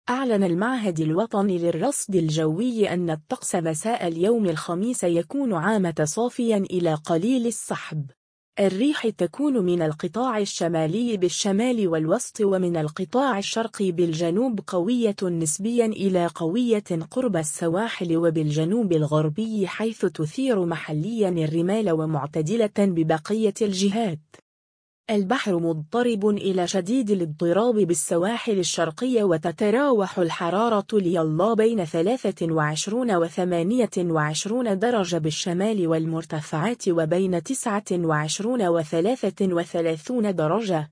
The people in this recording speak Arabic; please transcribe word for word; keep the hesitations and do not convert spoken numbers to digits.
أعلن المعهد الوطني للرصد الجوي أن الطقس مساء اليوم الخميس يكون عامة صافيا إلى قليل السحب. الريح تكون من القطاع الشمالي بالشمال والوسط ومن القطاع الشرقي بالجنوب قوية نسبيا إلى قوية قرب السواحل وبالجنوب الغربي حيث تثير محليا الرمال ومعتدلة ببقية الجهات. البحر مضطرب إلى شديد الاضطراب بالسواحل الشرقية وتتراوح الحرارة ليلا بين ثلاثة وعشرين وثمانية وعشرين درجة بالشمال والمرتفعات وبين تسعة وعشرين وثلاثة وثلاثين درجة.